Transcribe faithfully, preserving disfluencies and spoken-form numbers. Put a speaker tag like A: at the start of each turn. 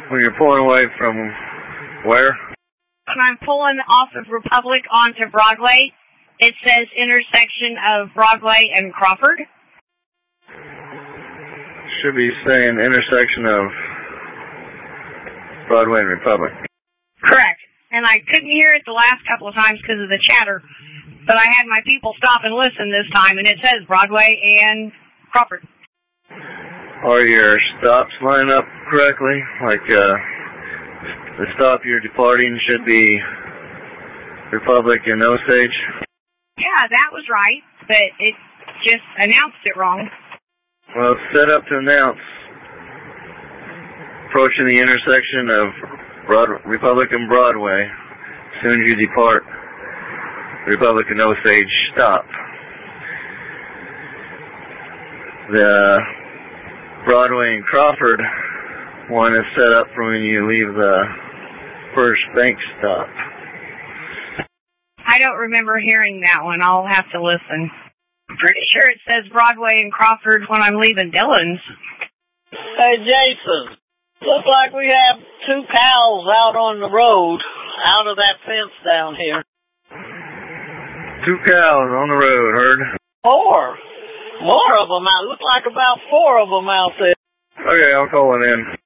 A: When you're pulling away from where?
B: When I'm pulling off of Republic onto Broadway, it says intersection of Broadway and Crawford.
A: Should be saying intersection of Broadway and Republic.
B: Correct. And I couldn't hear it the last couple of times because of the chatter, but I had my people stop and listen this time, and it says Broadway and Crawford.
A: Are your stops lining up correctly? Like, uh, the stop you're departing should be Republic and Osage?
B: Yeah, that was right, but it just announced it wrong.
A: Well, it's set up to announce approaching the intersection of Broad Republic and Broadway. As soon as you depart Republic and Osage, stop. The Broadway and Crawford one is set up for when you leave the first bank stop.
B: I don't remember hearing that one. I'll have to listen. I'm pretty sure it says Broadway and Crawford when I'm leaving Dillon's.
C: Hey, Jason. Looks like we have two cows out on the road, out of that fence down here.
A: Two cows on the road, heard?
C: Four. More of them out. Look like about four of them out there.
A: Okay, I'll call it in.